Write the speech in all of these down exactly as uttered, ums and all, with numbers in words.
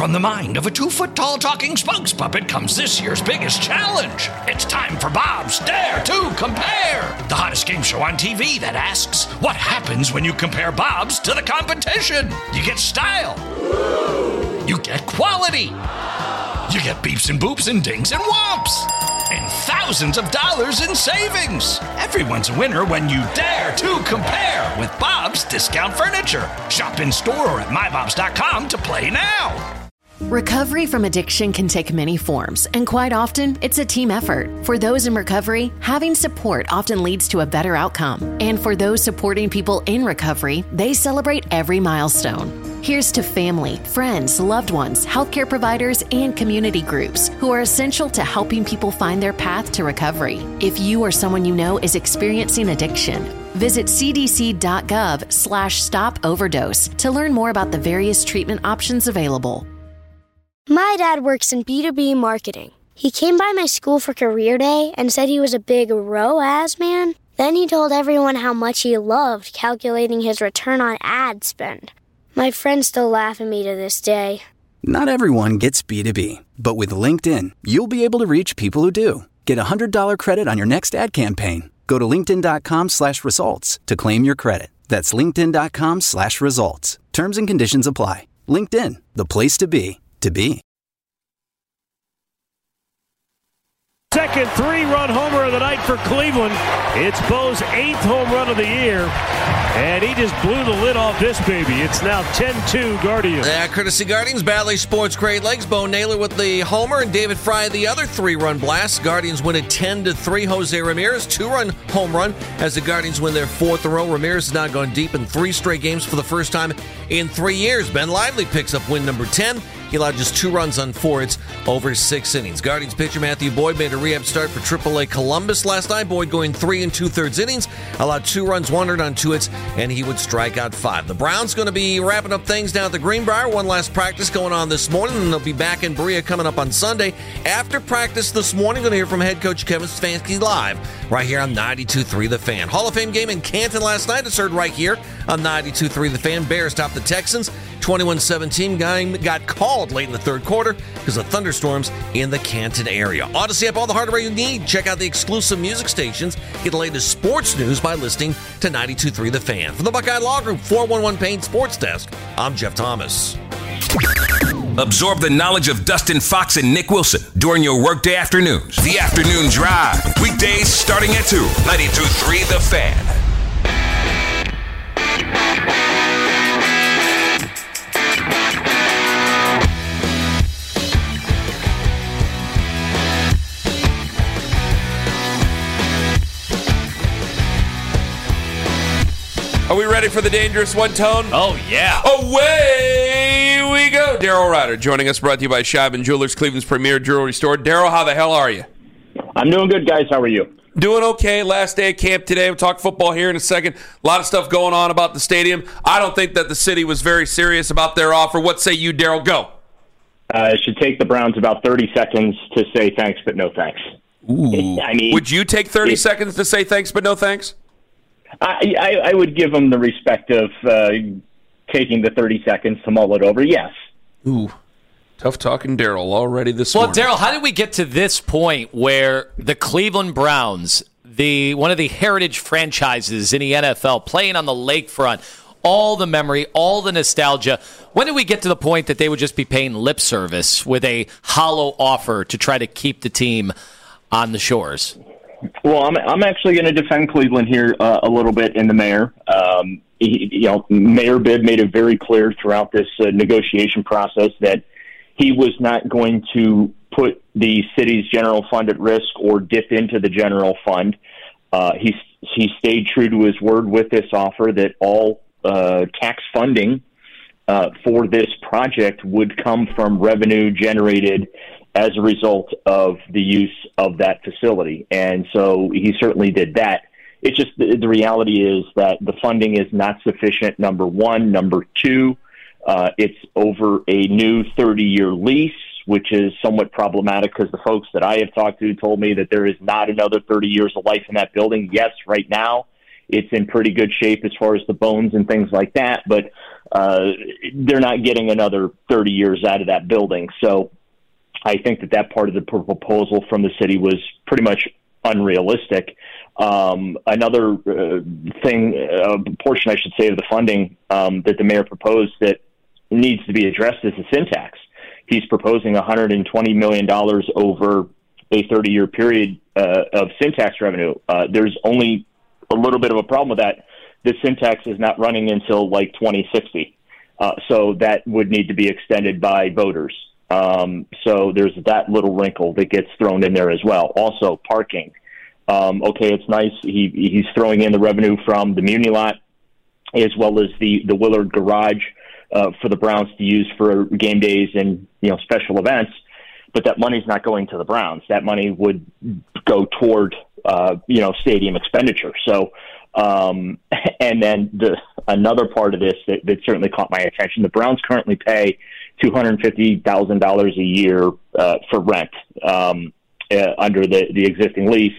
From the mind of a two-foot-tall talking spokes puppet comes this year's biggest challenge. It's time for Bob's Dare to Compare, the hottest game show on T V that asks, what happens when you compare Bob's to the competition? You get style. You get quality. You get beeps and boops and dings and whomps. And thousands of dollars in savings. Everyone's a winner when you dare to compare with Bob's Discount Furniture. Shop in store or at my bobs dot com to play now. Recovery from addiction can take many forms, and quite often, it's a team effort. For those in recovery, having support often leads to a better outcome. And for those supporting people in recovery, they celebrate every milestone. Here's to family, friends, loved ones, healthcare providers, and community groups who are essential to helping people find their path to recovery. If you or someone you know is experiencing addiction, visit c d c dot gov slash stop overdose to learn more about the various treatment options available. My dad works in B two B marketing. He came by my school for career day and said he was a big R O A S man. Then he told everyone how much he loved calculating his return on ad spend. My friends still laugh at me to this day. Not everyone gets B two B, but with LinkedIn, you'll be able to reach people who do. Get a one hundred dollars credit on your next ad campaign. Go to linkedin dot com slash results to claim your credit. That's linkedin dot com slash results. Terms and conditions apply. LinkedIn, the place to be, to be. Second three-run homer of the night for Cleveland. It's Bo's eighth home run of the year, and he just blew the lid off this baby. It's now ten two Guardians. Yeah, courtesy Guardians, Bally Sports, Great Lakes. Bo Naylor with the homer and David Fry the other three-run blast. Guardians win it ten to three. Jose Ramirez, two-run home run as the Guardians win their fourth in a row. Ramirez has now gone deep in three straight games for the first time in three years. Ben Lively picks up win number ten. He allowed just two runs on four hits over six innings. Guardians pitcher Matthew Boyd made a rehab start for triple A Columbus last night. Boyd going three and two-thirds innings, allowed two runs, one earned on two hits, and he would strike out five. The Browns going to be wrapping up things down at the Greenbrier. One last practice going on this morning, and they'll be back in Berea coming up on Sunday. After practice this morning, going to hear from head coach Kevin Stefanski live right here on ninety-two three The Fan. Hall of Fame game in Canton last night. It's heard right here on ninety-two three The Fan. Bears topped the Texans twenty-one seventeen. Game got called late in the third quarter because of thunderstorms in the Canton area. Odyssey up all the hardware you need. Check out the exclusive music stations. Get the latest sports news by listening to ninety-two three The Fan. From the Buckeye Law Group four one one Paint Sports Desk, I'm Jeff Thomas. Absorb the knowledge of Dustin Fox and Nick Wilson during your workday afternoons. The Afternoon Drive. Weekdays starting at two. ninety-two three The Fan. Are we ready for the dangerous one, Tone? Oh, yeah. Away we go. Daryl Ryder joining us, brought to you by Schaub Jewelers, Cleveland's premier jewelry store. Daryl, how the hell are you? I'm doing good, guys. How are you? Doing okay. Last day of camp today. We'll talk football here in a second. A lot of stuff going on about the stadium. I don't think that the city was very serious about their offer. What say you, Daryl? Go. Uh, it should take the Browns about thirty seconds to say thanks, but no thanks. Ooh. I mean, would you take thirty it, seconds to say thanks, but no thanks? I, I, I would give them the respect of uh, taking the thirty seconds to mull it over, yes. Ooh, tough talking Daryl already this well, morning. Well, Daryl, how did we get to this point where the Cleveland Browns, the one of the heritage franchises in the N F L, playing on the lakefront, all the memory, all the nostalgia, when did we get to the point that they would just be paying lip service with a hollow offer to try to keep the team on the shores? Well, I'm I'm actually going to defend Cleveland here uh, a little bit in the mayor. Um, he, you know, Mayor Bibb made it very clear throughout this uh, negotiation process that he was not going to put the city's general fund at risk or dip into the general fund. Uh, he he stayed true to his word with this offer that all uh, tax funding uh, for this project would come from revenue generated as a result of the use of that facility. And so he certainly did that. It's just the, the reality is that the funding is not sufficient, number one. Number two, uh, it's over a new thirty-year lease, which is somewhat problematic because the folks that I have talked to told me that there is not another thirty years of life in that building. Yes, right now it's in pretty good shape as far as the bones and things like that, but uh, they're not getting another thirty years out of that building. So I think that that part of the proposal from the city was pretty much unrealistic. Um, another uh, thing, a uh, portion, I should say, of the funding um, that the mayor proposed that needs to be addressed is the sin tax. He's proposing one hundred twenty million dollars over a thirty-year period uh, of sin tax revenue. Uh, there's only a little bit of a problem with that. The sin tax is not running until like twenty sixty. Uh, so that would need to be extended by voters. Um, so there's that little wrinkle that gets thrown in there as well. Also, parking. Um, okay, it's nice. He, he's throwing in the revenue from the Muni lot as well as the, the Willard Garage uh, for the Browns to use for game days and, you know, special events. But that money's not going to the Browns. That money would go toward, uh, you know, stadium expenditure. So, um, and then the another part of this that, that certainly caught my attention, the Browns currently pay two hundred fifty thousand dollars a year uh, for rent um, uh, under the, the existing lease.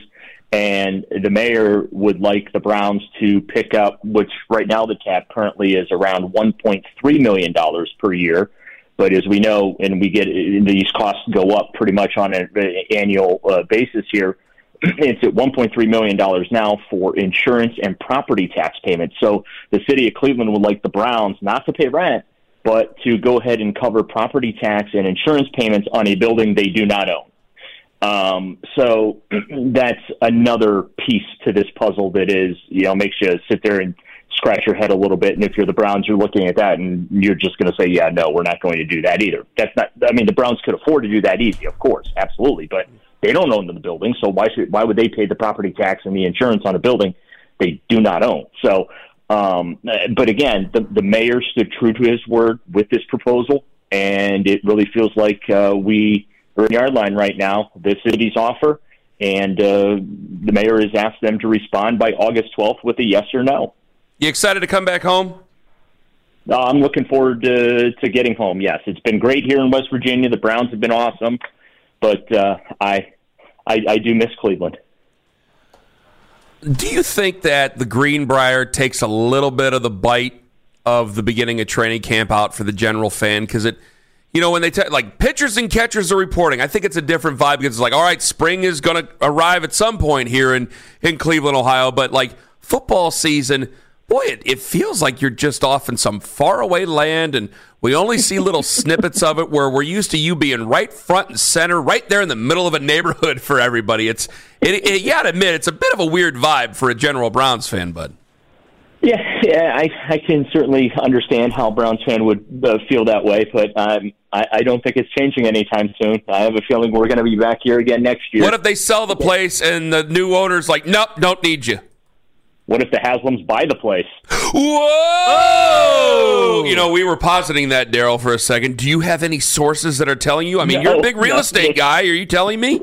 And the mayor would like the Browns to pick up, which right now the cap currently is around one point three million dollars per year. But as we know, and we get these costs go up pretty much on an annual uh, basis here, it's at one point three million dollars now for insurance and property tax payments. So the city of Cleveland would like the Browns not to pay rent, but to go ahead and cover property tax and insurance payments on a building they do not own. Um, so that's another piece to this puzzle that is, you know, makes you sit there and scratch your head a little bit. And if you're the Browns, you're looking at that and you're just going to say, yeah, no, we're not going to do that either. That's not, I mean, the Browns could afford to do that easy, of course, absolutely, but they don't own the building. So why should, why would they pay the property tax and the insurance on a building they do not own? So, um, but again, the, the mayor stood true to his word with this proposal. And it really feels like, uh, we, We're in the yard line right now, the city's offer, and uh, the mayor has asked them to respond by August twelfth with a yes or no. You excited to come back home? Uh, I'm looking forward to, to getting home, yes. It's been great here in West Virginia. The Browns have been awesome, but uh, I, I I do miss Cleveland. Do you think that the Greenbrier takes a little bit of the bite of the beginning of training camp out for the general fan? Because it... You know, when they tell, like, pitchers and catchers are reporting, I think it's a different vibe because it's like, all right, spring is going to arrive at some point here in, in Cleveland, Ohio. But, like, football season, boy, it, it feels like you're just off in some faraway land, and we only see little snippets of it where we're used to you being right front and center, right there in the middle of a neighborhood for everybody. It's, it, it, you got to admit, it's a bit of a weird vibe for a general Browns fan, bud. Yeah, yeah, I, I can certainly understand how Browns fan would uh, feel that way, but um, I, I don't think it's changing anytime soon. I have a feeling we're going to be back here again next year. What if they sell the place and the new owner's like, nope, don't need you? What if the Haslams buy the place? Whoa! Oh! You know, we were positing that, Daryl, for a second. Do you have any sources that are telling you? I mean, no, you're a big real no, estate no. guy. Are you telling me?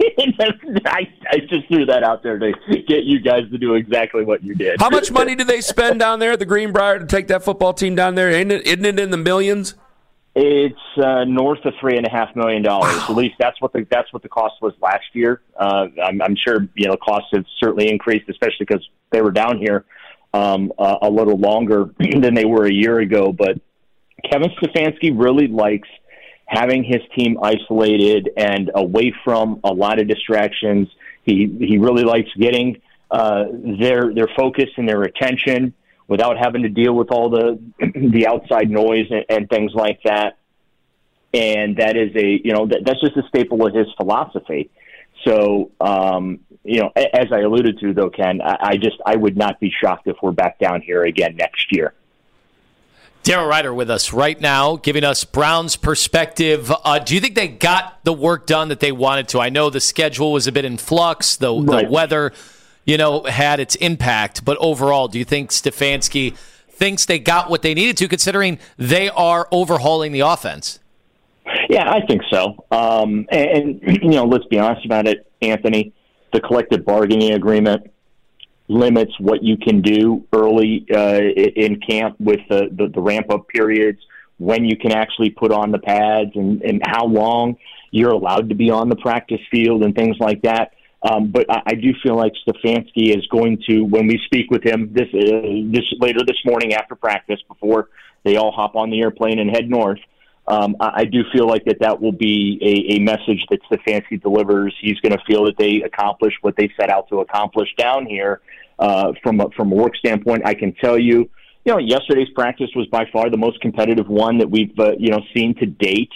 I, I just threw that out there to get you guys to do exactly what you did. How much money did they spend down there at the Greenbrier to take that football team down there? Isn't it, isn't it in the millions? It's uh, north of three and a half million dollars. Wow. At least that's what the that's what the cost was last year. Uh, I'm, I'm sure you know costs have certainly increased, especially because they were down here um, uh, a little longer than they were a year ago. But Kevin Stefanski really likes having his team isolated and away from a lot of distractions. He he really likes getting uh, their their focus and their attention without having to deal with all the the outside noise and, and things like that. And that is a you know that, that's just a staple of his philosophy. So um, you know, as I alluded to, though, Ken, I, I just I would not be shocked if we're back down here again next year. Daryl Ryder with us right now, giving us Browns' perspective. Uh, do you think they got the work done that they wanted to? I know the schedule was a bit in flux. The, right. the weather, you know, had its impact. But overall, do you think Stefanski thinks they got what they needed to, considering they are overhauling the offense? Yeah, I think so. Um, and, and, you know, let's be honest about it, Anthony. The collective bargaining agreement limits what you can do early uh, in camp with the, the, the ramp-up periods, when you can actually put on the pads and, and how long you're allowed to be on the practice field and things like that. Um, but I, I do feel like Stefanski is going to, when we speak with him this uh, this later this morning after practice, before they all hop on the airplane and head north, um, I, I do feel like that that will be a, a message that Stefanski delivers. He's going to feel that they accomplished what they set out to accomplish down here. Uh, from a, from a work standpoint, I can tell you, you know, yesterday's practice was by far the most competitive one that we've uh, you know seen to date.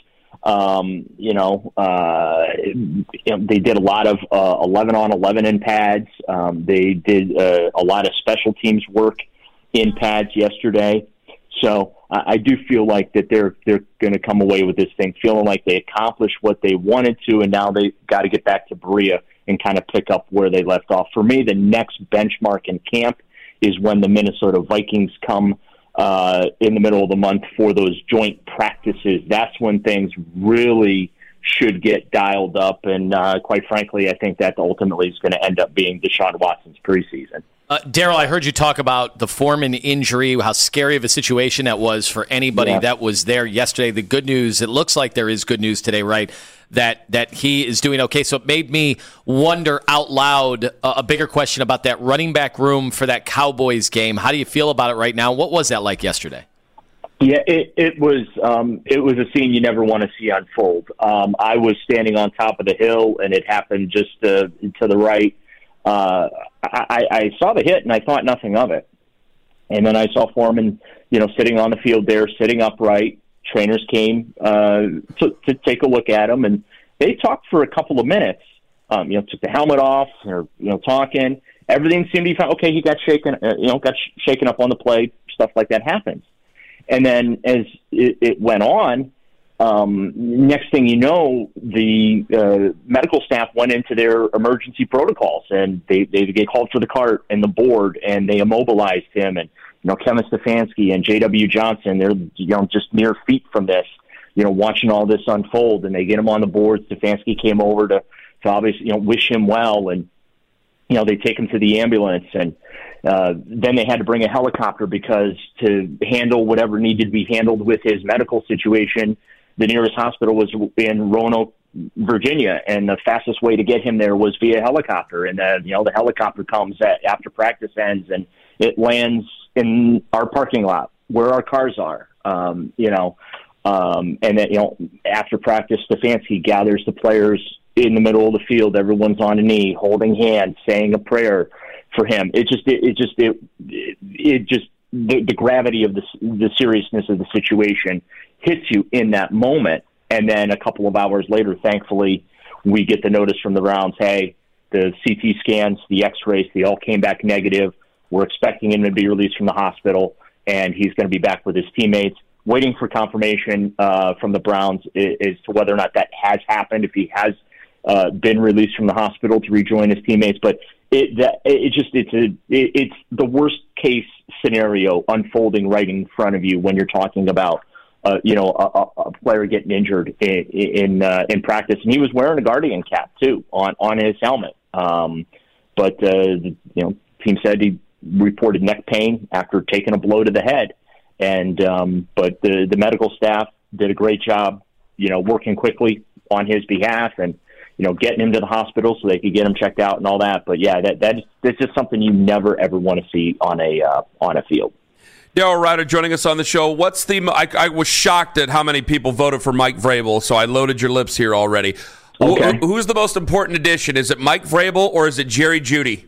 Um, you know, uh, you know, they did a lot of uh, eleven on eleven in pads. Um, they did uh, a lot of special teams work in pads yesterday. So I, I do feel like that they're they're going to come away with this thing feeling like they accomplished what they wanted to, and now they've got to get back to Berea and kind of pick up where they left off. For me, the next benchmark in camp is when the Minnesota Vikings come uh, in the middle of the month for those joint practices. That's when things really should get dialed up. And uh, quite frankly, I think that ultimately is going to end up being Deshaun Watson's preseason. Uh, Daryl, I heard you talk about the Foreman injury, how scary of a situation that was for anybody Yeah. that was there yesterday. The good news, it looks like there is good news today, right, that that he is doing okay. So it made me wonder out loud uh, a bigger question about that running back room for that Cowboys game. How do you feel about it right now? What was that like yesterday? Yeah, it, it was um, it was a scene you never want to see unfold. Um, I was standing on top of the hill, and it happened just uh, to the right. Uh, I, I saw the hit, and I thought nothing of it. And then I saw Foreman, you know, sitting on the field there, sitting upright. Trainers came uh, to, to take a look at him, and they talked for a couple of minutes. Um, you know, took the helmet off, or you know, talking. Everything seemed to be fine. Okay, he got shaken, uh, you know, got sh- shaken up on the play. Stuff like that happens. And then as it, it went on, um, next thing you know, the uh, medical staff went into their emergency protocols, and they, they get called for the cart and the board, and they immobilized him. And, you know, Kevin Stefanski and J W Johnson, they're, you know, just mere feet from this, you know, watching all this unfold, and they get him on the board. Stefanski came over to, to obviously, you know, wish him well, and, you know, they take him to the ambulance, and uh, then they had to bring a helicopter because to handle whatever needed to be handled with his medical situation, the nearest hospital was in Roanoke, Virginia, and the fastest way to get him there was via helicopter. And, uh, you know, the helicopter comes at, after practice ends, and it lands in our parking lot where our cars are, um, you know. Um, and then, you know, after practice, Stefanski gathers the players in the middle of the field. Everyone's on a knee, holding hands, saying a prayer for him. It just, it, it just, it, it, it just, the, the gravity of the, the seriousness of the situation hits you in that moment. And then a couple of hours later, thankfully, we get the notice from the Browns, hey, the C T scans, the x-rays, they all came back negative. We're expecting him to be released from the hospital, and he's going to be back with his teammates. Waiting for confirmation uh, from the Browns as to whether or not that has happened, if he has uh, been released from the hospital to rejoin his teammates. But it that, it just it's a it, it's the worst case scenario unfolding right in front of you when you're talking about uh, you know a, a player getting injured in in, uh, in practice, and he was wearing a Guardian cap too on on his helmet. Um, but uh, the, you know, team said he reported neck pain after taking a blow to the head. And um, but the the medical staff did a great job, you know, working quickly on his behalf, and you know, getting him to the hospital so they could get him checked out and all that. But yeah, that that is, that's just something you never ever want to see on a uh, on a field. Daryl Ruiter joining us on the show. What's the? I, I was shocked at how many people voted for Mike Vrabel, so I loaded your lips here already. Okay. Who, who's the most important addition? Is it Mike Vrabel or is it Jerry Jeudy?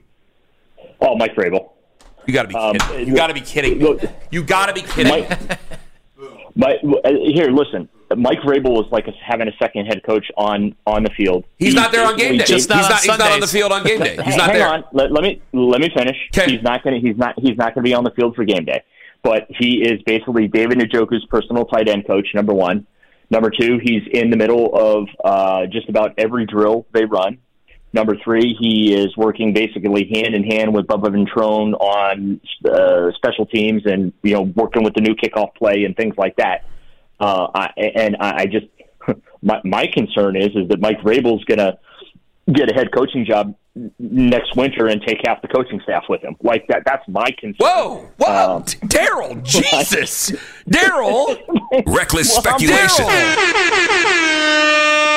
Oh, Mike Vrabel. You got to be Um, kidding. You got to be kidding me. You got to be kidding. Mike, Mike, here, listen. Mike Vrabel was like a, having a second head coach on, on the field. He's, he's not there on game day. Just not he's, on not, he's not on the field on game day. He's not Hang there. on. Let, let me let me finish. Okay. He's not going to. He's not. He's not going to be on the field for game day. But he is basically David Njoku's personal tight end coach. Number one. Number two. He's in the middle of uh, just about every drill they run. Number three, he is working basically hand in hand with Bubba Ventrone on uh, special teams, and you know, working with the new kickoff play and things like that. Uh, I, and I, I just my, my concern is is that Mike Vrabel's going to get a head coaching job next winter and take half the coaching staff with him. Like that. That's my concern. Whoa, whoa, Um, Daryl, Jesus, Daryl, Reckless Well, I'm speculation. Well,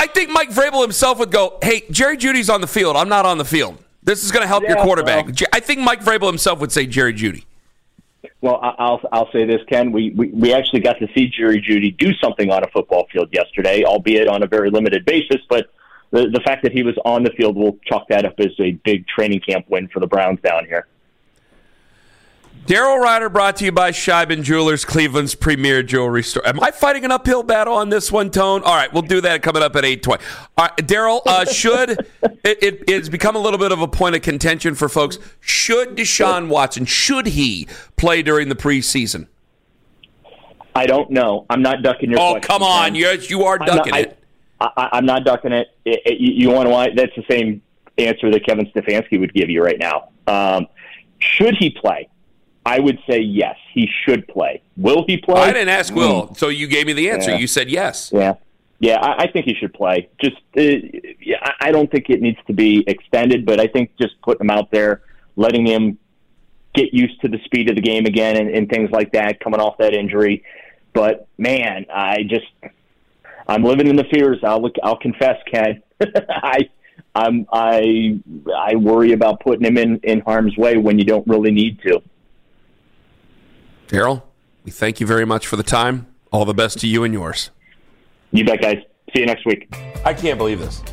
I think Mike Vrabel himself would go, hey, Jerry Jeudy's on the field. I'm not on the field. This is going to help Yeah, your quarterback. well, I think Mike Vrabel himself would say Jerry Jeudy. Well, I- I'll I'll say this, Ken. We, we we actually got to see Jerry Jeudy do something on a football field yesterday, albeit on a very limited basis. But the the fact that he was on the field, we'll chalk that up as a big training camp win for the Browns down here. Daryl Ryder brought to you by Scheiben Jewelers, Cleveland's premier jewelry store. Am I fighting an uphill battle on this one, Tone? All right, we'll do that coming up at eight twenty. All right, Daryl, uh, should it, it, it's become a little bit of a point of contention for folks. Should Deshaun Watson, should he play during the preseason? I don't know. I'm not ducking your Oh, question, come on. Ken. Yes, you are I'm ducking not, it. I, I, I'm not ducking it. it, it you, you want to why? That's the same answer that Kevin Stefanski would give you right now. Um, should he play? I would say yes, he should play. Will he play? I didn't ask Will, mm. so you gave me the answer. Yeah. You said yes. Yeah, yeah, I, I think he should play. Just, uh, yeah, I don't think it needs to be extended, but I think just putting him out there, letting him get used to the speed of the game again and, and things like that, coming off that injury. But man, I just, I'm living in the fears. I'll look, I'll confess, Ken. I, I'm, I, I worry about putting him in, in harm's way when you don't really need to. Daryl, we thank you very much for the time. All the best to you and yours. You bet, guys. See you next week. I can't believe this.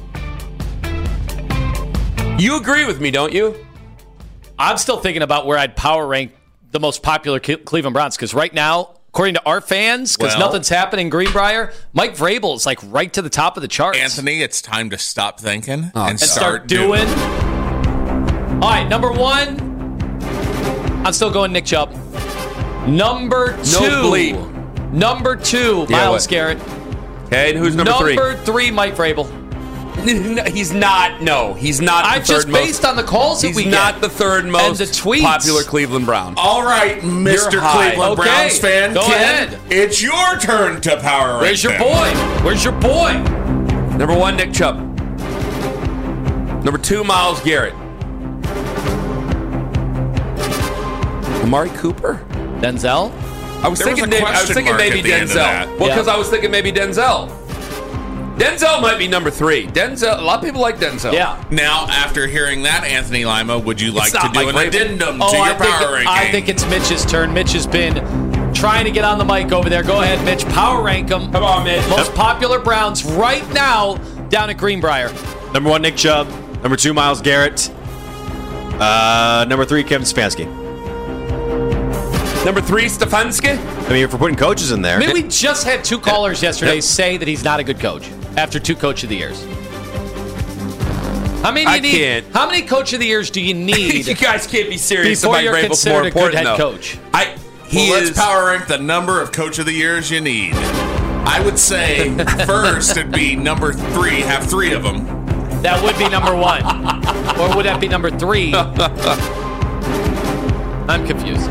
You agree with me, don't you? I'm still thinking about where I'd power rank the most popular Cleveland Browns, because right now, according to our fans, because well, nothing's happening in Greenbrier, Mike Vrabel is like right to the top of the charts. Anthony, it's time to stop thinking oh, and, and start, start doing. doing. All right, number one, I'm still going Nick Chubb. Number two, no bleep. Number two, Yeah, Myles what? Garrett. Okay, and who's number, number three? Number three, Mike Vrabel. He's not. No, he's not. The I third just most, based on the calls that he's we get. not the third most and the tweets. popular Cleveland Brown. All right, Mister high. Cleveland Okay, Browns fan, go Ken, ahead. it's your turn to power rank Where's your them. boy? Where's your boy? Number one, Nick Chubb. Number two, Myles Garrett. Amari Cooper. Denzel. I was There was thinking. a maybe, I was question thinking mark maybe at the end of Denzel. that. Well, Yeah. because I was thinking maybe Denzel. Denzel might be number three. Denzel. A lot of people like Denzel. Yeah. Now, after hearing that, Anthony Lima, would you like It's to not do Mike an Vrabel. addendum Oh, to your I think, power it, ranking? I think it's Mitch's turn. Mitch has been trying to get on the mic over there. Go ahead, Mitch. Power rank them. Come on, Mitch. Most popular Browns right now down at Greenbrier. Number one, Nick Chubb. Number two, Myles Garrett. Uh, number three, Kevin Stefanski. Number three, Stefanski. I mean, if we're putting coaches in there. I mean, we just had two callers yesterday say that he's not a good coach after two Coach of the Years. How many do you I need? can't. How many Coach of the Years do you need You guys can't be serious. before Mike you're Vrabel's considered more a good important, head though. coach? I. He well, is. let's power rank the number of Coach of the Years you need. I would say first it'd be number three, have three of them. That would be number one. Or would that be number three? I'm confused.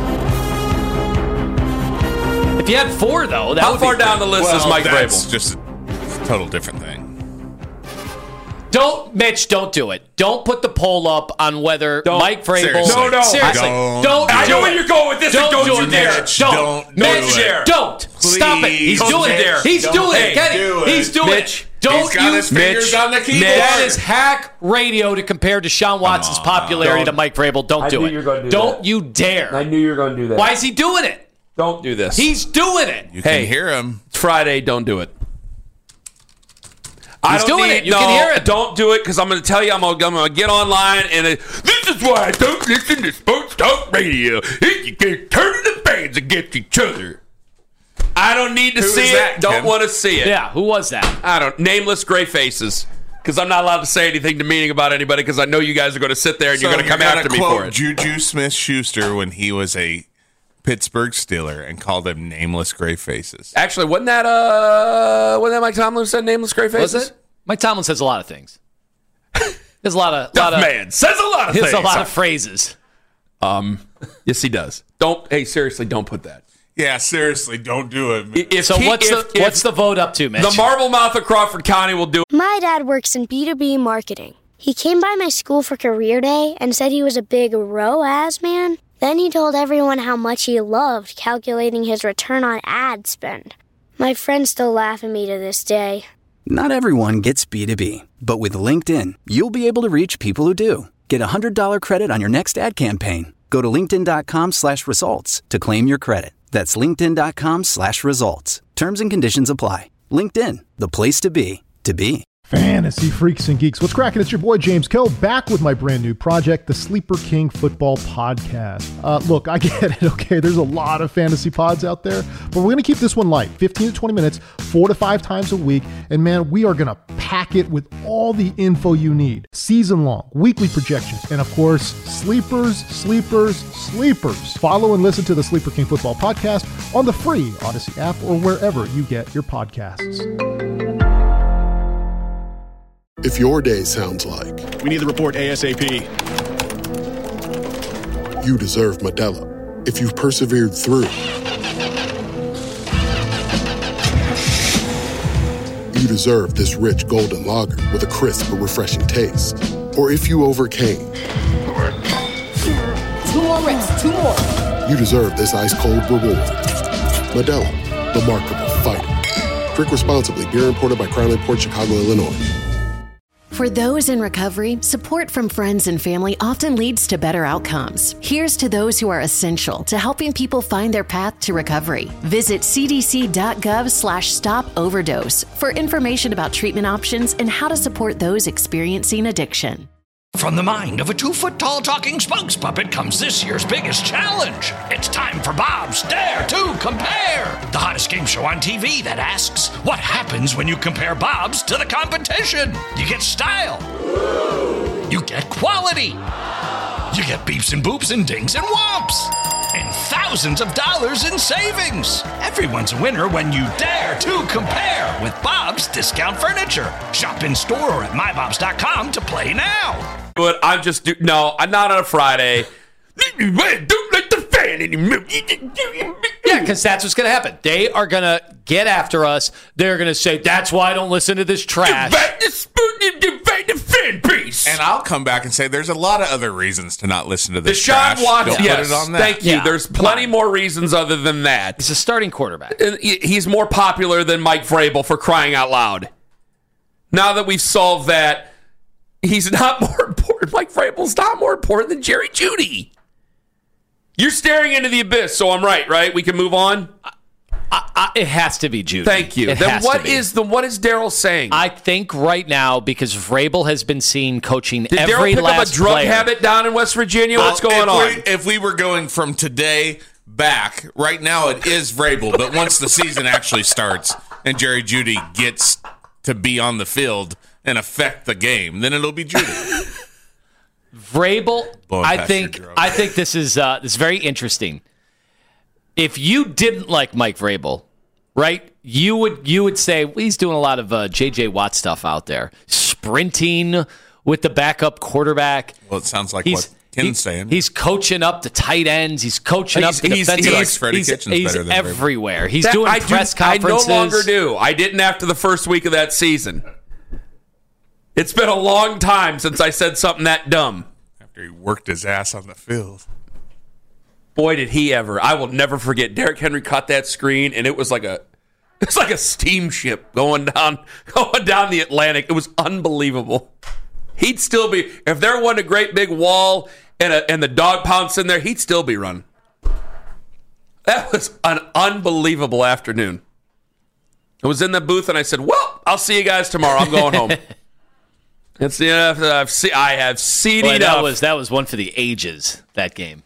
If you had four, though, that How would far be down the list well, is Mike that's Vrabel? just a total different thing. Don't, Mitch, don't do it. Don't put the poll up on whether Don't. Mike Vrabel... Seriously. No, no. Seriously. Don't Don't, I do know it. where you're going with this. Don't, Don't, do you it, dare. Mitch. Don't Don't. do Mitch, it. don't. Stop it. He's Please. doing Don't it. He's dare. doing Hey, it. Kenny, do it. he's doing Mitch. it. Don't He's got you... his fingers Mitch. on the keyboard. That is hack radio to compare Deshaun Watson's popularity Don't. to Mike Vrabel. Don't I do knew it. you were gonna do Don't that. you dare. knew you were going to do that. Why is he doing it? Don't do this. He's doing it. You Hey. can hear him. It's Friday. Don't do it. I He's don't doing need, it. You no, can hear it. Don't do it because I'm going to tell you I'm going to get online and it, this is why I don't listen to Sports Talk Radio. You can turn the fans against each other. I don't need to Who see is it. that, Don't Ken? want to see it. Yeah, who was that? I don't. Nameless gray faces. Because I'm not allowed to say anything demeaning about anybody because I know you guys are going to sit there and you're going to come gonna after me quote for it. Juju Smith-Schuster when he was a Pittsburgh Steeler and called them nameless gray faces. Actually, wasn't that uh, wasn't that Mike Tomlin who said nameless gray faces? Was it? Mike Tomlin says a lot of things. There's a lot of... Duff lot of man says a lot of There's things. a lot of phrases. Um, yes, he does. Don't. Hey, seriously, don't put that. Yeah, seriously, don't do it. If So he- what's if- the if what's the vote up to, Mitch? the marble mouth of Crawford County will do it. My dad works in B two B marketing. He came by my school for career day and said he was a big R O A S man. Then he told everyone how much he loved calculating his return on ad spend. My friends still laugh at me to this day. Not everyone gets B two B, but with LinkedIn, you'll be able to reach people who do. Get a one hundred dollars credit on your next ad campaign. Go to linkedin.com slash results to claim your credit. That's linkedin.com slash results. Terms and conditions apply. LinkedIn, the place to be, to be. Fantasy freaks and geeks. What's cracking? It's your boy James Koh back with my brand new project, the Sleeper King Football Podcast. Uh, look, I get it, okay? There's a lot of fantasy pods out there, but we're going to keep this one light, fifteen to twenty minutes, four to five times a week. And man, we are going to pack it with all the info you need. Season long, weekly projections, and of course, sleepers, sleepers, sleepers. Follow and listen to the Sleeper King Football Podcast on the free Odyssey app or wherever you get your podcasts. If your day sounds like, we need the report ASAP, you deserve Modelo. If you've persevered through, you deserve this rich golden lager with a crisp but refreshing taste. Or if you overcame, two more reps, two more. You deserve this ice cold reward. Modelo, the Remarkable Fighter. Drink responsibly. Beer imported by Crown Imports, Chicago, Illinois. For those in recovery, support from friends and family often leads to better outcomes. Here's to those who are essential to helping people find their path to recovery. Visit cdc.gov slash stop overdose for information about treatment options and how to support those experiencing addiction. From the mind of a two-foot-tall talking spokes puppet comes this year's biggest challenge. It's time for Bob's Dare to Compare, the hottest game show on T V that asks, what happens when you compare Bob's to the competition? You get style. You get quality. You get beeps and boops and dings and whomps. And thousands of dollars in savings. Everyone's a winner when you dare to compare with Bob's Discount Furniture. Shop in store or at my bobs dot com to play now. But I'm just do- no, I'm not on a Friday. Yeah, because that's what's going to happen. They are going to get after us. They're going to say, that's why I don't listen to this trash. And I'll come back and say there's a lot of other reasons to not listen to this Deshaun trash. Watson, Don't yes, put it on that. thank you. Yeah, There's plenty more reasons other than that. He's a starting quarterback. And he- He's more popular than Mike Vrabel, for crying out loud. Now that we've solved that, he's not more important. Mike Vrabel's not more important than Jerry Jeudy. You're staring into the abyss, so I'm right, right? We can move on? I, I, it has to be Jeudy. Thank you. It Then has what to be. is the what is Daryl saying? I think right now, because Vrabel has been seen coaching Did every Daryl pick last up a drug player. habit down in West Virginia? What's Well, going if on? We, if we were going from today back, right now it is Vrabel, but once the season actually starts and Jerry Jeudy gets to be on the field and affect the game, then it'll be Jeudy. Vrabel, Blowing I past think your drug. I think this is uh, this is very interesting. If you didn't like Mike Vrabel, right, you would you would say, well, he's doing a lot of uh, J J Watt stuff out there, sprinting with the backup quarterback. Well, it sounds like He's- what Ken's he's, saying. He's coaching up the tight ends. He's coaching He's- up the he's- defensive. he likes Freddie he's, Kitchens he's better than Vrabel. everywhere. He's That- doing I do- press conferences. I no longer do. I didn't after the first week of that season. It's been a long time since I said something that dumb. After he worked his ass on the field. Boy, did he ever. I will never forget. Derrick Henry caught that screen, and it was like a it's like a steamship going down going down the Atlantic. It was unbelievable. He'd still be, if there wasn't a great big wall and a, and the dog pounce in there, he'd still be running. That was an unbelievable afternoon. I was in the booth, and I said, well, I'll see you guys tomorrow. I'm going home. It's the enough that I've seen. I have seen Boy, enough. that was that was one for the ages. That game.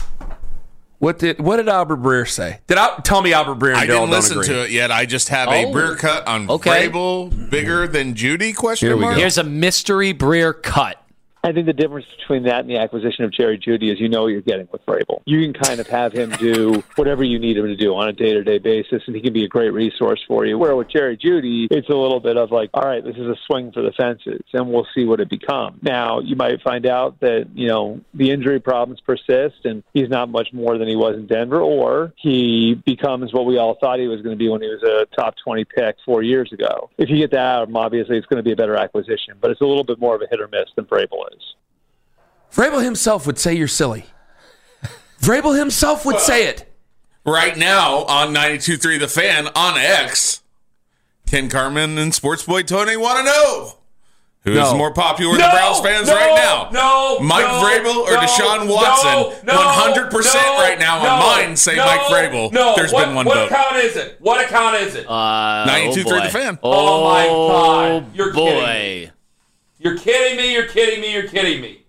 What did what did Albert Breer say? Did I tell me Albert Breer and I Daryl didn't don't listen agree? to it yet. I just have a Oh. Breer cut on Okay. Vrabel bigger than Jeudy? Question Here we mark. go. Here's a mystery Breer cut. I think the difference between that and the acquisition of Jerry Jeudy is you know what you're getting with Vrabel. You can kind of have him do whatever you need him to do on a day-to-day basis, and he can be a great resource for you. Where with Jerry Jeudy, it's a little bit of like, all right, this is a swing for the fences, and we'll see what it becomes. Now, you might find out that, you know, the injury problems persist, and he's not much more than he was in Denver, or he becomes what we all thought he was going to be when he was a top twenty pick four years ago. If you get that out of him, obviously it's going to be a better acquisition, but it's a little bit more of a hit or miss than Vrabel is. Vrabel himself would say you're silly. Vrabel himself would say it. Right now on ninety-two point three The Fan on X, Ken Carman and Sports Boy Tony want to know who's No. more popular No, than Browns fans no, right now. no, Mike no, Vrabel or no, Deshaun Watson? no, no, one hundred percent no, right now no, on mine say no, Mike Vrabel. No, There's what, been one what vote. account is it? What account is it? Uh, ninety-two oh three boy. The Fan. Oh, my God. You're boy. kidding me. You're kidding me. You're kidding me. You're kidding me.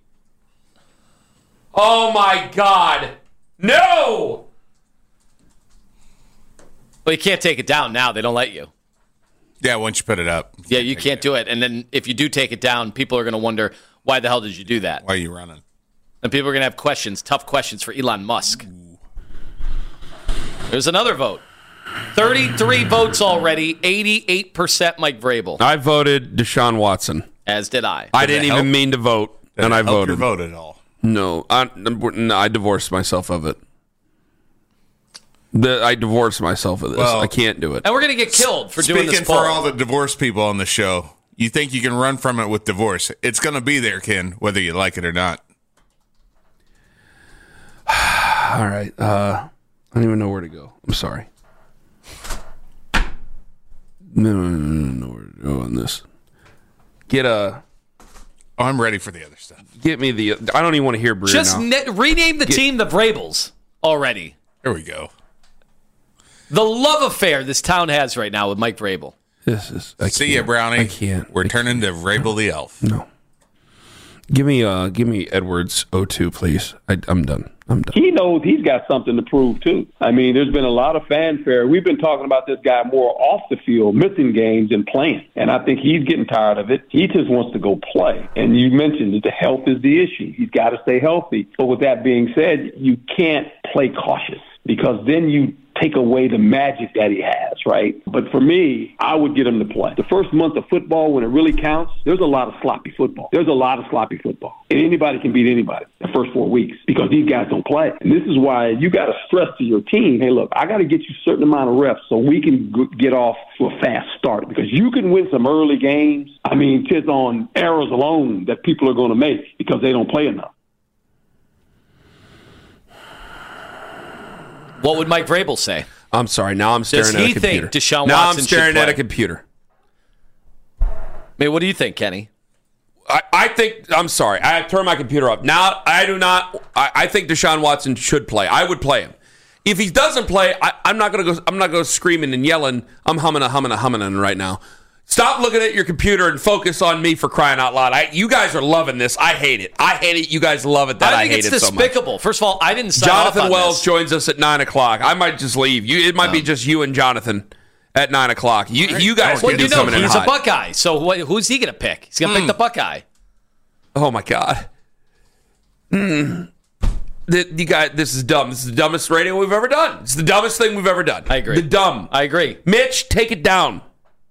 Oh, my God. No! Well, you can't take it down now. They don't let you. Yeah, once you put it up. Yeah, you can't do it. And then if you do take it down, people are going to wonder, why the hell did you do that? Why are you running? And people are going to have questions, tough questions for Elon Musk. There's another vote. thirty-three votes already, eighty-eight percent Mike Vrabel. I voted Deshaun Watson. As did I. I Did didn't it even help? mean to vote, Did and it I help voted. your vote at all? No, I, no, I divorced myself of it. The, I divorced myself of this. Well, I can't do it. And we're going to get killed for doing this Speaking poll. for all the divorced people on the show, you think you can run from it with divorce? It's going to be there, Ken, whether you like it or not. All right. Uh, I don't even know where to go. I'm sorry. No, no, no, no, know where to go on this. Get a. Oh, I'm ready for the other stuff. Get me the. I don't even want to hear Breer Just now. ne- rename the Get- team the Vrabels already. Here we go. The love affair this town has right now with Mike Vrabel. This is. I See ya, can't. Brownie. I can't. We're I turning to Vrabel the Elf. No. Give me. Uh. Give me Edwards O two, please. I, I'm done. I'm done. He knows he's got something to prove, too. I mean, there's been a lot of fanfare. We've been talking about this guy more off the field, missing games and playing. And I think he's getting tired of it. He just wants to go play. And you mentioned that the health is the issue. He's got to stay healthy. But with that being said, you can't play cautious because then you take away the magic that he has, right? But for me, I would get him to play. The first month of football, when it really counts, there's a lot of sloppy football. There's a lot of sloppy football. And anybody can beat anybody the first four weeks because these guys don't play. And this is why you got to stress to your team, hey, look, I got to get you a certain amount of reps so we can g- get off to a fast start because you can win some early games. I mean, just on errors alone that people are going to make because they don't play enough. What would Mike Vrabel say? I'm sorry. Now I'm staring Does at a he computer. think Deshaun now Watson I'm staring should at play? a computer. I mean, what do you think, Kenny? I, I think I'm sorry. I turned my computer up. Now I do not. I, I think Deshaun Watson should play. I would play him. If he doesn't play, I, I'm not gonna go. I'm not going to screaming and yelling. I'm humming a humming a humming right now. Stop looking at your computer and focus on me for crying out loud. I, you guys are loving this. I hate it. I hate it. You guys love it. That I, I think hate it's it so much. despicable. First of all, I didn't sign Jonathan off on Wells this. joins us at nine o'clock. I might just leave. You. It might No. be just you and Jonathan at nine o'clock. You. You guys Well, can you do know, coming in he's a hot. Buckeye. So what, who's he going to pick? He's going to Mm. pick the Buckeye. Oh my God. Mm. The, you guys, this is dumb. This is the dumbest radio we've ever done. It's the dumbest thing we've ever done. I agree. The dumb. I agree. Mitch, take it down.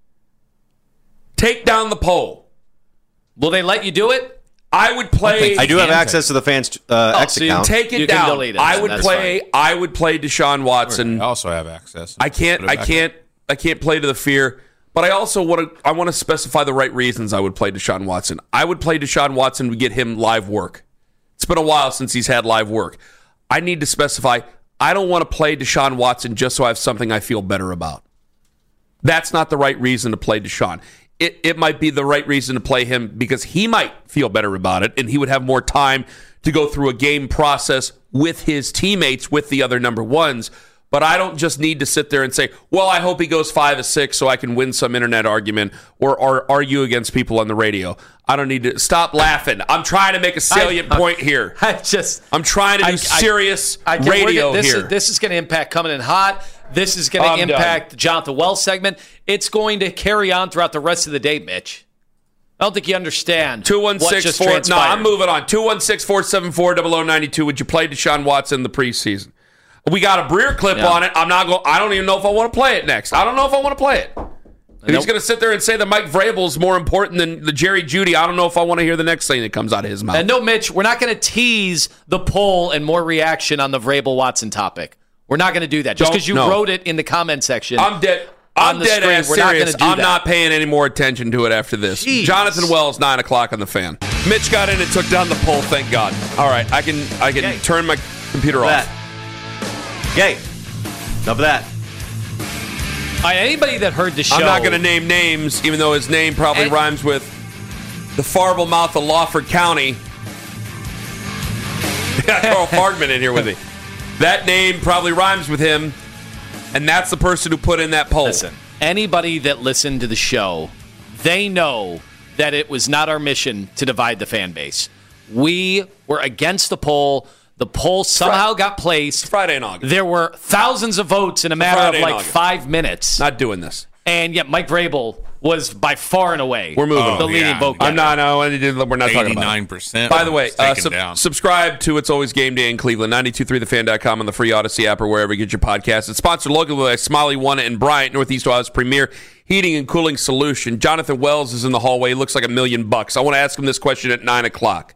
Take down the poll. Will they let you do it? I would play. I do have access to the fans' uh, Oh, X so you account. Take it You can down. delete it, I then. would That's play. I would play Deshaun Watson. I also have access. I can't. Put it I back can't. I can't play to the fear. But I also want to. I want to specify the right reasons I would play Deshaun Watson. I would play Deshaun Watson to get him live work. It's been a while since he's had live work. I need to specify. I don't want to play Deshaun Watson just so I have something I feel better about. That's not the right reason to play Deshaun. It, it might be the right reason to play him because he might feel better about it and he would have more time to go through a game process with his teammates, with the other number ones. But I don't just need to sit there and say, well, I hope he goes five or six so I can win some internet argument or, or argue against people on the radio. I don't need to stop laughing. I'm trying to make a salient I, point here. I just I'm trying to do I- I- serious I can- we're radio gonna- this here. Is, this is going to impact coming in hot. This is going I'm to done. impact the Jonathan Wells segment. It's going to carry on throughout the rest of the day, Mitch. I don't think you understand two one what six just four No, transpired. I'm moving on. two one six, four seven four, zero zero nine two. Would you play Deshaun Watson in the preseason? We got a Breer clip Yeah. on it. I'm not going. I don't even know if I want to play it next. I don't know if I want to play it. If he's going to sit there and say that Mike Vrabel's more important than the Jerry Jeudy, I don't know if I want to hear the next thing that comes out of his mouth. And no, Mitch, we're not going to tease the poll and more reaction on the Vrabel Watson topic. We're not going to do that. Just Don't- because you no. wrote it in the comment section. I'm dead. on I'm the dead screen, ass we're not serious. gonna do I'm that. not paying any more attention to it after this. Jeez. Jonathan Wells, nine o'clock on the Fan. Mitch got in and took down the poll. Thank God. All right, I can I can Okay. turn my computer Enough off. of that. Okay. Enough of that. All right, anybody that heard the show. I'm not going to name names, even though his name probably and, rhymes with the farble mouth of Lawford County. Got Carl Fargman in here with me. That name probably rhymes with him, and that's the person who put in that poll. Listen, anybody that listened to the show, they know that it was not our mission to divide the fan base. We were against the poll. The poll somehow got placed. Friday in August. There were thousands of votes in a matter Friday of like five minutes. Not doing this. And yet Mike Vrabel was by far and away we're moving the oh, leading yeah. vote getter. I'm not, no, we're not talking about eighty-nine percent. By the way, uh, sub- subscribe to It's Always Game Day in Cleveland, nine two three the fan dot com on the free Odyssey app or wherever you get your podcasts. It's sponsored locally by Smiley One and Bryant, Northeast Ohio's premier heating and cooling solution. Jonathan Wells is in the hallway. He looks like a million bucks. I want to ask him this question at nine o'clock.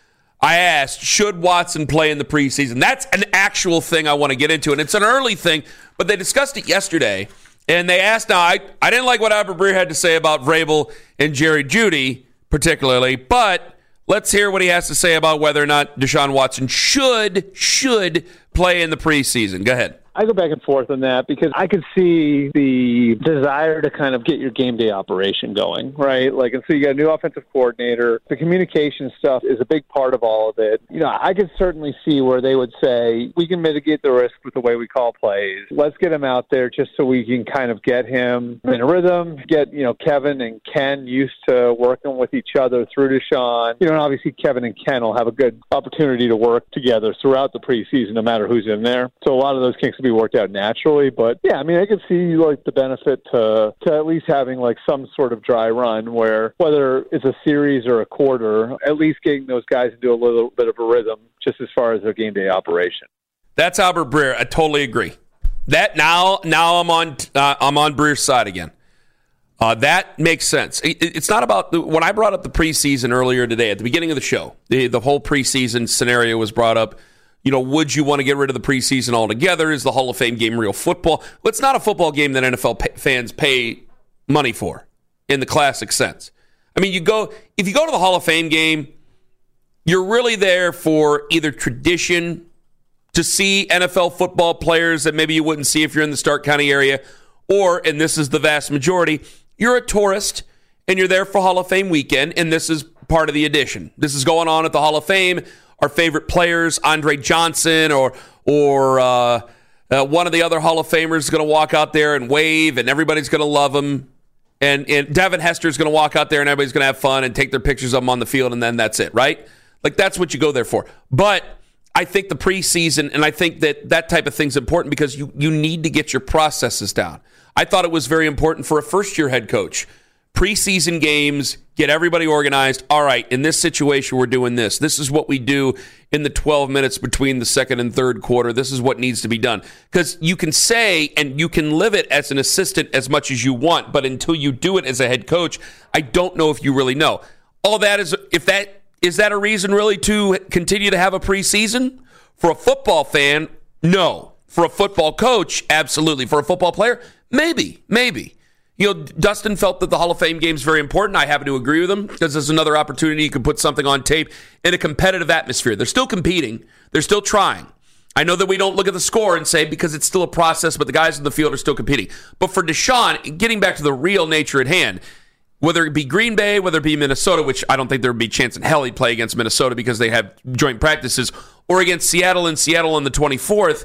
I asked, should Watson play in the preseason? That's an actual thing I want to get into, and it's an early thing, but they discussed it yesterday. And they asked, now, I, I didn't like what Albert Breer had to say about Vrabel and Jerry Jeudy, particularly, but let's hear what he has to say about whether or not Deshaun Watson should, should play in the preseason. Go ahead. I go back and forth on that because I could see the desire to kind of get your game day operation going, right? Like, and so you got a new offensive coordinator. The communication stuff is a big part of all of it. You know, I could certainly see where they would say, we can mitigate the risk with the way we call plays. Let's get him out there just so we can kind of get him in a rhythm, get, you know, Kevin and Ken used to working with each other through Deshaun. You know, and obviously Kevin and Ken will have a good opportunity to work together throughout the preseason, no matter who's in there. So a lot of those kinks will be worked out naturally, but yeah, I mean, I could see like the benefit to to at least having like some sort of dry run where whether it's a series or a quarter, at least getting those guys into a little bit of a rhythm just as far as their game day operation. That's Albert Breer. I totally agree. That now, now I'm on uh, I'm on Breer's side again. Uh, that makes sense. It, it's not about the, when I brought up the preseason earlier today at the beginning of the show. The the whole preseason scenario was brought up. You know, would you want to get rid of the preseason altogether? Is the Hall of Fame game real football? Well, it's not a football game that N F L pay, fans pay money for in the classic sense. I mean, you go if you go to the Hall of Fame game, you're really there for either tradition, to see N F L football players that maybe you wouldn't see if you're in the Stark County area, or, and this is the vast majority, you're a tourist and you're there for Hall of Fame weekend, and this is part of the addition. This is going on at the Hall of Fame. Our favorite players, Andre Johnson or or uh, uh, one of the other Hall of Famers is going to walk out there and wave, and everybody's going to love him. And, and Devin Hester is going to walk out there, and everybody's going to have fun and take their pictures of him on the field, and then that's it, right? Like, that's what you go there for. But I think the preseason, and I think that that type of thing's important because you, you need to get your processes down. I thought it was very important for a first-year head coach. Preseason games, get everybody organized. All right, in this situation, we're doing this. This is what we do in the twelve minutes between the second and third quarter. This is what needs to be done. Because you can say and you can live it as an assistant as much as you want, but until you do it as a head coach, I don't know if you really know. All that is, if that is that a reason really to continue to have a preseason? For a football fan, no. For a football coach, absolutely. For a football player, maybe, maybe. You know, Dustin felt that the Hall of Fame game is very important. I happen to agree with him because there's another opportunity you can put something on tape in a competitive atmosphere. They're still competing. They're still trying. I know that we don't look at the score and say because it's still a process, but the guys in the field are still competing. But for Deshaun, getting back to the real nature at hand, whether it be Green Bay, whether it be Minnesota, which I don't think there would be a chance in hell he'd play against Minnesota because they have joint practices, or against Seattle and Seattle on the twenty-fourth,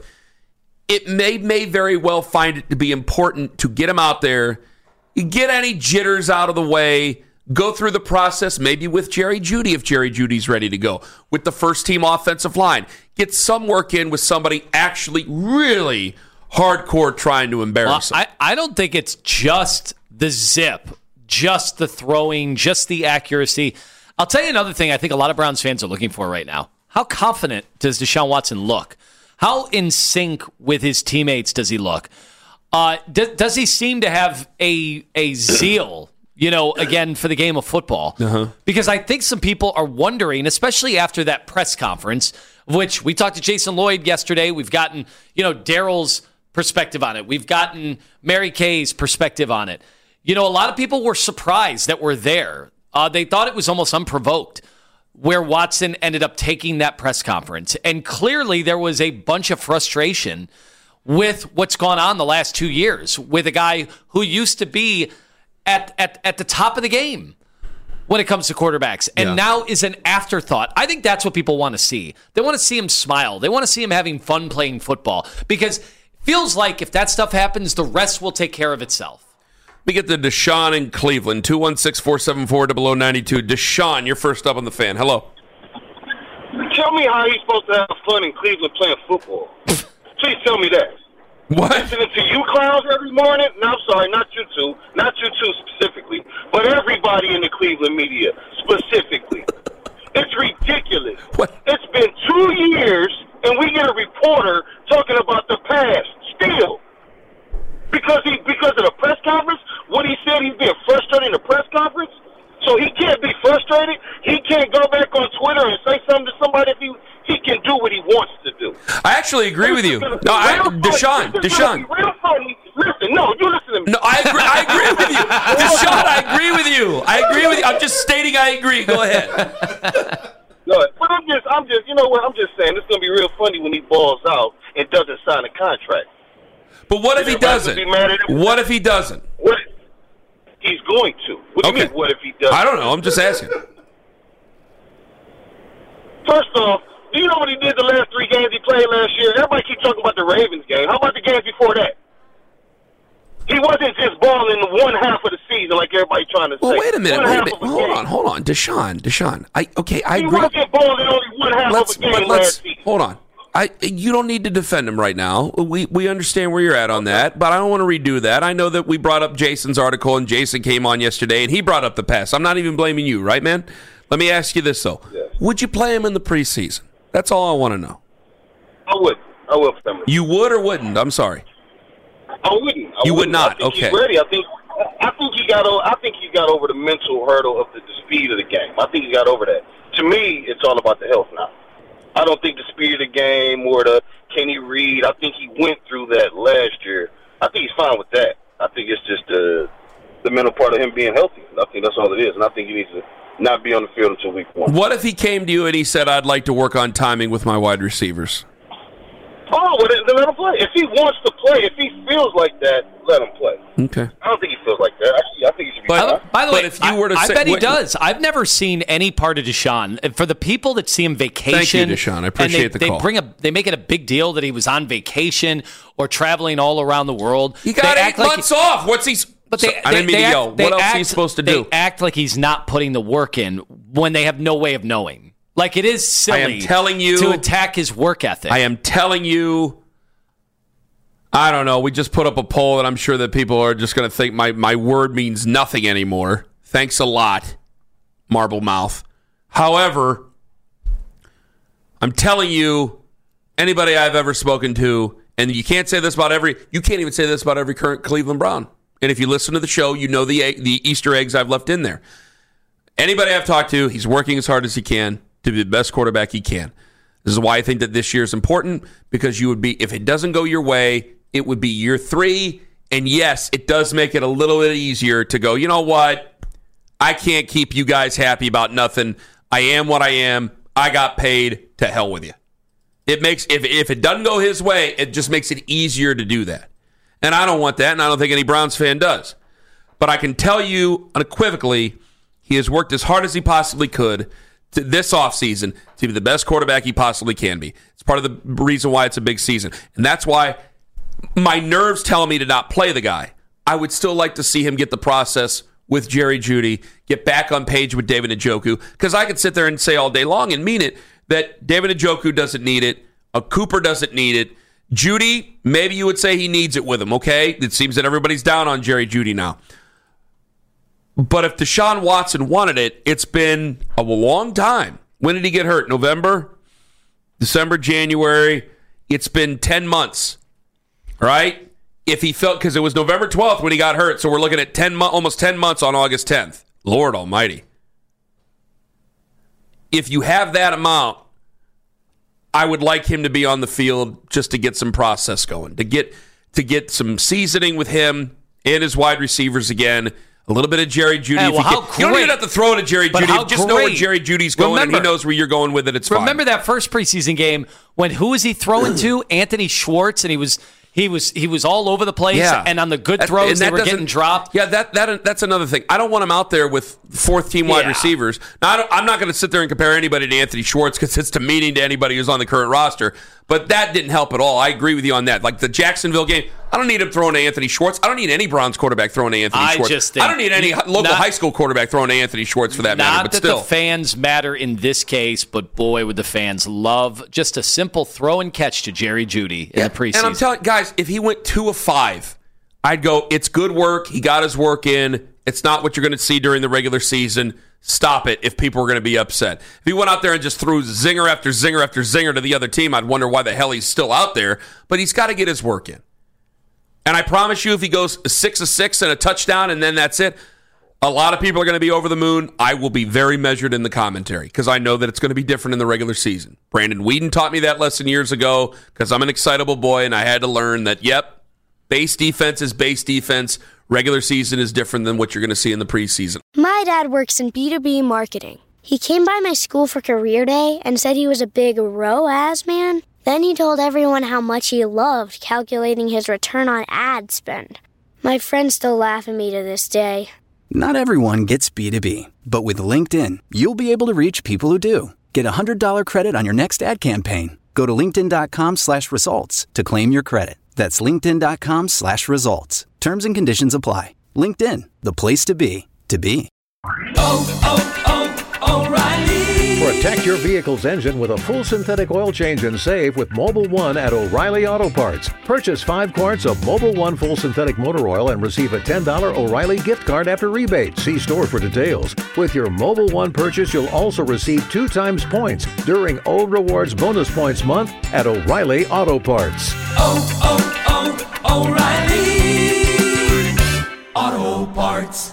it may, may very well find it to be important to get him out there, get any jitters out of the way, go through the process, maybe with Jerry Jeudy if Jerry Judy's ready to go, with the first-team offensive line. Get some work in with somebody actually really hardcore trying to embarrass well, him. I, I don't think it's just the zip, just the throwing, just the accuracy. I'll tell you another thing I think a lot of Browns fans are looking for right now. How confident does Deshaun Watson look? How in sync with his teammates does he look? Uh, d- does he seem to have a a zeal, you know, again, for the game of football? Uh-huh. Because I think some people are wondering, especially after that press conference, which we talked to Jason Lloyd yesterday. We've gotten, you know, Daryl's perspective on it. We've gotten Mary Kay's perspective on it. You know, a lot of people were surprised that we're there. Uh, they thought it was almost unprovoked where Watson ended up taking that press conference. And clearly there was a bunch of frustration with what's gone on the last two years with a guy who used to be at at, at the top of the game when it comes to quarterbacks, and yeah. now is an afterthought. I think that's what people want to see. They want to see him smile. They want to see him having fun playing football, because it feels like if that stuff happens, the rest will take care of itself. We get to Deshaun in Cleveland, two one six, four seven four, zero zero nine two. Deshaun, you're first up on the Fan. Hello. Tell me how he's supposed to have fun in Cleveland playing football. Please tell me that. What? Listening to you clowns every morning? No, I'm sorry, not you two. Not you two specifically. But everybody in the Cleveland media specifically. It's ridiculous. What? It's been two years, and we get a reporter talking about the past still. Because he, because of the press conference, what he said, he's being frustrated in the press conference. So he can't be frustrated. He can't go back on Twitter and say something to somebody if he he can do what he wants to do. I actually agree with you. No, I, Deshaun, Deshaun. Real funny. Listen, no, you listen to me. No, I agree. I agree with you, Deshaun. I agree with you. I agree with you. I'm just stating I agree. Go ahead. No, but I'm just, I'm just, you know what? I'm just saying it's gonna be real funny when he balls out and doesn't sign a contract. But what if he doesn't? What if he doesn't? What? He's going to. What do okay. you mean, what if he doesn't? I don't know. I'm just asking. First off, do you know what he did the last three games he played last year? Everybody keep talking about the Ravens game. How about the games before that? He wasn't just balling one half of the season like everybody trying to say. Well, wait a minute. One Wait a half minute. of a Hold game. on. Hold on. Deshaun. Deshaun. I okay. I he agree. He wasn't balling only one half let's, of a game but let's, last season. Hold on. I, you don't need to defend him right now. We we understand where you're at on that, but I don't want to redo that. I know that we brought up Jason's article, and Jason came on yesterday, and he brought up the pass. I'm not even blaming you, right, man? Let me ask you this, though. Yeah. Would you play him in the preseason? That's all I want to know. I would. I would. You would or wouldn't? I'm sorry. I wouldn't. I you wouldn't. would not? I think okay. He's ready. I think. I think he got. I think he got over the mental hurdle of the, the speed of the game. I think he got over that. To me, it's all about the health now. I don't think the speed of the game or the can he read. I think he went through that last year. I think he's fine with that. I think it's just uh, the mental part of him being healthy. I think that's all it is, and I think he needs to not be on the field until week one. What if he came to you and he said, "I'd like to work on timing with my wide receivers"? Oh, well, then let him play. If he wants to play, if he feels like that, let him play. Okay. I don't think he feels like that. Actually, I think he should be. By, fine. by the but way, if you were to I, say, I bet he wait, does. I've never seen any part of Deshaun. For the people that see him vacation, thank you, Deshaun. I appreciate and they, the they call. Bring a, they make it a big deal that he was on vacation or traveling all around the world. He got they eight months like he, off. What's he? But they, so, I didn't they, mean they to yell. Act, what else act, is he supposed to they do? They act like he's not putting the work in when they have no way of knowing. Like it is silly. I am telling you to attack his work ethic. I am telling you. I don't know. We just put up a poll, and I'm sure that people are just going to think my, my word means nothing anymore. Thanks a lot, Marble Mouth. However, I'm telling you, anybody I've ever spoken to, and you can't say this about every, you can't even say this about every current Cleveland Brown. And if you listen to the show, you know the the Easter eggs I've left in there. Anybody I've talked to, he's working as hard as he can to be the best quarterback he can. This is why I think that this year is important, because you would be, if it doesn't go your way, it would be year three. And yes, it does make it a little bit easier to go, you know what? I can't keep you guys happy about nothing. I am what I am. I got paid. To hell with you. It makes, if, if it doesn't go his way, it just makes it easier to do that. And I don't want that, and I don't think any Browns fan does. But I can tell you unequivocally, he has worked as hard as he possibly could to this offseason to be the best quarterback he possibly can be. It's part of the reason why it's a big season. And that's why my nerves tell me to not play the guy. I would still like to see him get the process with Jerry Jeudy, get back on page with David Njoku, because I could sit there and say all day long and mean it that David Njoku doesn't need it, a Cooper doesn't need it. Jeudy, maybe you would say he needs it with him, okay? It seems that everybody's down on Jerry Jeudy now. But if Deshaun Watson wanted it, it's been a long time. When did he get hurt? November? December, January? It's been ten months, right? If he felt, because it was November twelfth when he got hurt, so we're looking at ten, almost ten months on August tenth. Lord almighty. If you have that amount, I would like him to be on the field just to get some process going, to get to get some seasoning with him and his wide receivers again. A little bit of Jerry Jeudy. Hey, well, if you, how can. great. You don't even have to throw it at Jerry But Jeudy. how Just know where great. Jerry Judy's going, Remember- and he knows where you're going with it. It's Remember fine. that first preseason game when who was he throwing to? Anthony Schwartz, and he was He was he was all over the place, Yeah. and on the good That- throws, and they that were doesn't- getting dropped. Yeah, that that that's another thing. I don't want him out there with fourth team wide Yeah. receivers. Now, I don't, I'm not going to sit there and compare anybody to Anthony Schwartz because it's demeaning to anybody who's on the current roster. But that didn't help at all. I agree with you on that. Like the Jacksonville game, I don't need him throwing to Anthony Schwartz. I don't need any Browns quarterback throwing to Anthony I Schwartz. just think I don't need any you- local not- high school quarterback throwing to Anthony Schwartz for that matter. Not But that still, the fans matter in this case, but boy, would the fans love just a simple throw and catch to Jerry Jeudy in the preseason. and I'm telling guys, if he went two of five, I'd go, it's good work. He got his work in. It's not what you're going to see during the regular season. Stop it if people are going to be upset. If he went out there and just threw zinger after zinger after zinger to the other team, I'd wonder why the hell he's still out there. But he's got to get his work in. And I promise you, if he goes six of six and a touchdown and then that's it, a lot of people are going to be over the moon. I will be very measured in the commentary because I know that it's going to be different in the regular season. Brandon Weeden taught me that lesson years ago because I'm an excitable boy and I had to learn that, yep, base defense is base defense. Regular season is different than what you're going to see in the preseason. My dad works in B two B marketing. He came by my school for career day and said he was a big R O A S man. Then he told everyone how much he loved calculating his return on ad spend. My friends still laugh at me to this day. Not everyone gets B two B, but with LinkedIn, you'll be able to reach people who do. Get a one hundred dollars credit on your next ad campaign. Go to linkedin.com slash results to claim your credit. That's linkedin.com slash results. Terms and conditions apply. LinkedIn, the place to be, to be. Oh, oh, O'Reilly. Protect your vehicle's engine with a full synthetic oil change and save with Mobile One at O'Reilly Auto Parts. Purchase five quarts of Mobile One full synthetic motor oil and receive a ten dollars O'Reilly gift card after rebate. See store for details. With your Mobile One purchase, you'll also receive two times points during O Rewards Bonus Points Month at O'Reilly Auto Parts. Oh, oh, oh, O'Reilly Auto Parts.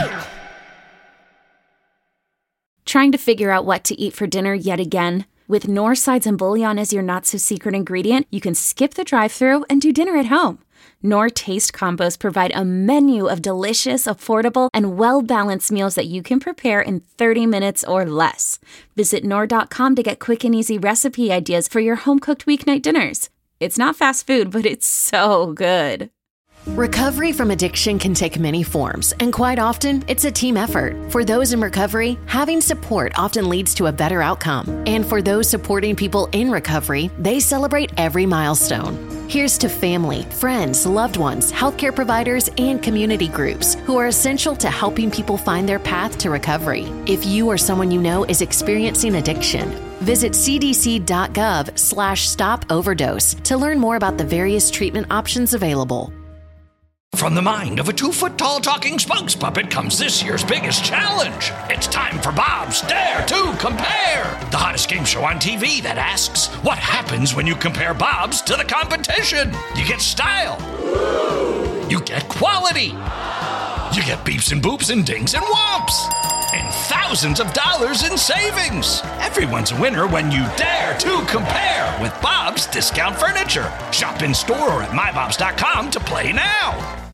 Trying to figure out what to eat for dinner yet again? With Knorr Sides and Bouillon as your not-so-secret ingredient, you can skip the drive-thru and do dinner at home. Knorr Taste Combos provide a menu of delicious, affordable, and well-balanced meals that you can prepare in thirty minutes or less. Visit Knorr dot com to get quick and easy recipe ideas for your home-cooked weeknight dinners. It's not fast food, but it's so good. Recovery from addiction can take many forms, and quite often, it's a team effort. For those in recovery, having support often leads to a better outcome. And for those supporting people in recovery, they celebrate every milestone. Here's to family, friends, loved ones, healthcare providers, and community groups who are essential to helping people find their path to recovery. If you or someone you know is experiencing addiction, visit cdc.gov slash stop overdose to learn more about the various treatment options available. From the mind of a two-foot-tall talking spokes puppet comes this year's biggest challenge. It's time for Bob's Dare to Compare, the hottest game show on T V that asks, what happens when you compare Bob's to the competition? You get style. You get quality. You get beeps and boops and dings and whomps. And thousands of dollars in savings. Everyone's a winner when you dare to compare with Bob's Discount Furniture. Shop in store or at my bobs dot com to play now.